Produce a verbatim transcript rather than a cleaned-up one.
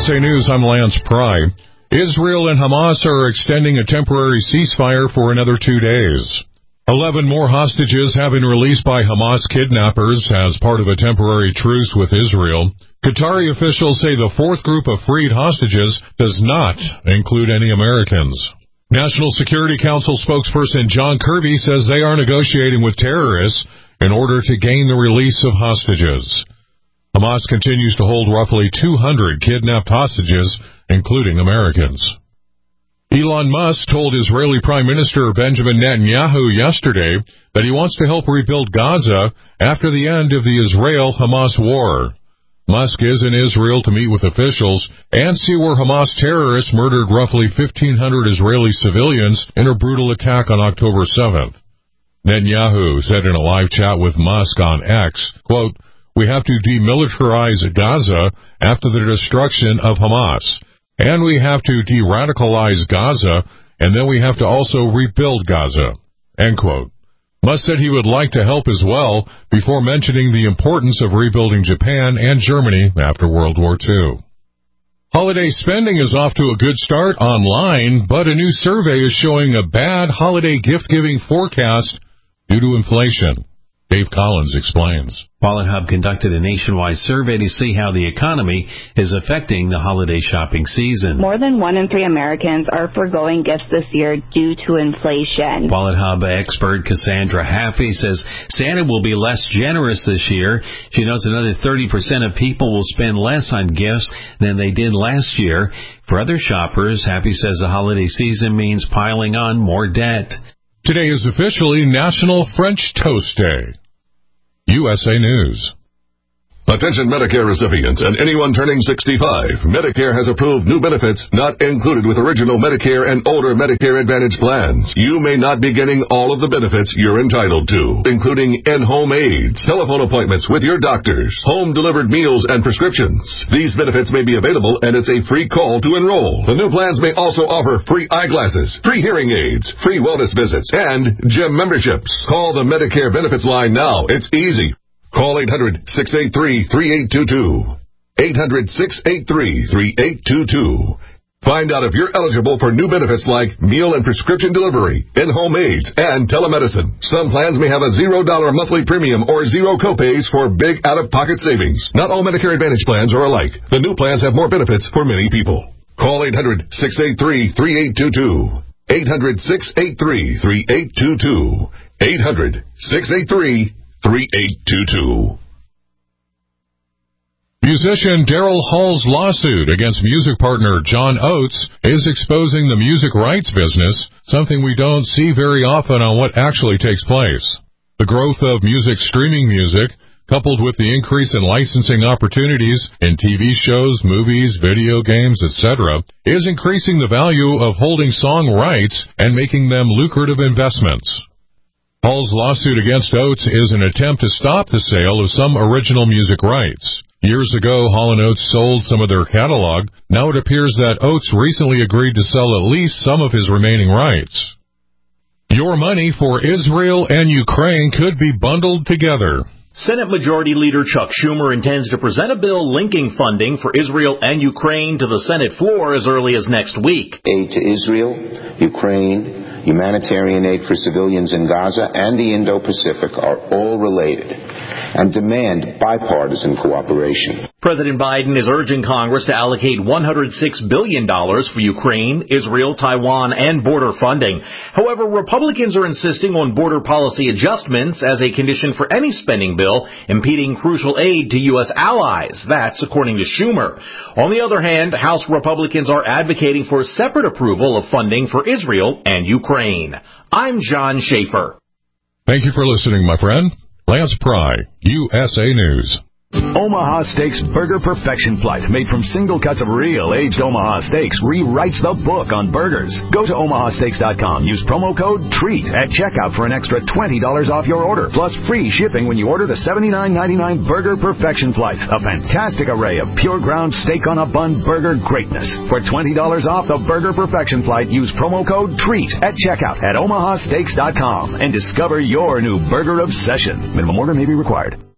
S A News, I'm Lance Pry. Israel and Hamas are extending a temporary ceasefire for another two days. Eleven more hostages have been released by Hamas kidnappers as part of a temporary truce with Israel. Qatari officials say the fourth group of freed hostages does not include any Americans. National Security Council spokesperson John Kirby says they are negotiating with terrorists in order to gain the release of hostages. Hamas continues to hold roughly two hundred kidnapped hostages, including Americans. Elon Musk told Israeli Prime Minister Benjamin Netanyahu yesterday that he wants to help rebuild Gaza after the end of the Israel-Hamas war. Musk is in Israel to meet with officials and see where Hamas terrorists murdered roughly fifteen hundred Israeli civilians in a brutal attack on October seventh. Netanyahu said in a live chat with Musk on X, quote, "We have to demilitarize Gaza after the destruction of Hamas, and we have to de-radicalize Gaza, and then we have to also rebuild Gaza," end quote. Musk said he would like to help as well before mentioning the importance of rebuilding Japan and Germany after World War Two. Holiday spending is off to a good start online, but a new survey is showing a bad holiday gift-giving forecast due to inflation. Dave Collins explains. Wallet Hub conducted a nationwide survey to see how the economy is affecting the holiday shopping season. More than one in three Americans are foregoing gifts this year due to inflation. Wallet Hub expert Cassandra Haffey says Santa will be less generous this year. She notes another thirty percent of people will spend less on gifts than they did last year. For other shoppers, Haffey says the holiday season means piling on more debt. Today is officially National French Toast Day. U S A News. Attention Medicare recipients and anyone turning sixty-five. Medicare has approved new benefits not included with original Medicare and older Medicare Advantage plans. You may not be getting all of the benefits you're entitled to, including in-home aids, telephone appointments with your doctors, home-delivered meals and prescriptions. These benefits may be available, and it's a free call to enroll. The new plans may also offer free eyeglasses, free hearing aids, free wellness visits, and gym memberships. Call the Medicare benefits line now. It's easy. Call eight hundred, six eight three, three eight two two. eight hundred, six eight three, three eight two two. Find out if you're eligible for new benefits like meal and prescription delivery, in-home aids, and telemedicine. Some plans may have a zero dollar monthly premium or zero copays for big out-of-pocket savings. Not all Medicare Advantage plans are alike. The new plans have more benefits for many people. Call eight hundred, six eight three, three eight two two. eight hundred, six eight three, three eight two two. eight hundred, six eight three, three eight two two. Musician Daryl Hall's lawsuit against music partner John Oates is exposing the music rights business, something we don't see very often on what actually takes place. The growth of music streaming music, coupled with the increase in licensing opportunities in T V shows, movies, video games, et cetera, is increasing the value of holding song rights and making them lucrative investments. Hall's lawsuit against Oates is an attempt to stop the sale of some original music rights. Years ago, Hall and Oates sold some of their catalog. Now it appears that Oates recently agreed to sell at least some of his remaining rights. Your money for Israel and Ukraine could be bundled together. Senate Majority Leader Chuck Schumer intends to present a bill linking funding for Israel and Ukraine to the Senate floor as early as next week. Aid to Israel, Ukraine, humanitarian aid for civilians in Gaza, and the Indo-Pacific are all related and demand bipartisan cooperation. President Biden is urging Congress to allocate one hundred six billion dollars for Ukraine, Israel, Taiwan, and border funding. However, Republicans are insisting on border policy adjustments as a condition for any spending bill, impeding crucial aid to U S allies. That's according to Schumer. On the other hand, House Republicans are advocating for separate approval of funding for Israel and Ukraine. I'm John Schaefer. Thank you for listening, my friend. Lance Pry, U S A News. Omaha Steaks Burger Perfection Flight, made from single cuts of real aged Omaha steaks, rewrites the book on burgers. Go to omaha steaks dot com. Use promo code TREAT at checkout for an extra twenty dollars off your order, plus free shipping when you order the seventy-nine ninety-nine Burger Perfection Flight. A fantastic array of pure ground steak on a bun burger greatness. For twenty dollars off the Burger Perfection Flight, use promo code TREAT at checkout at omaha steaks dot com and discover your new burger obsession. Minimum order may be required.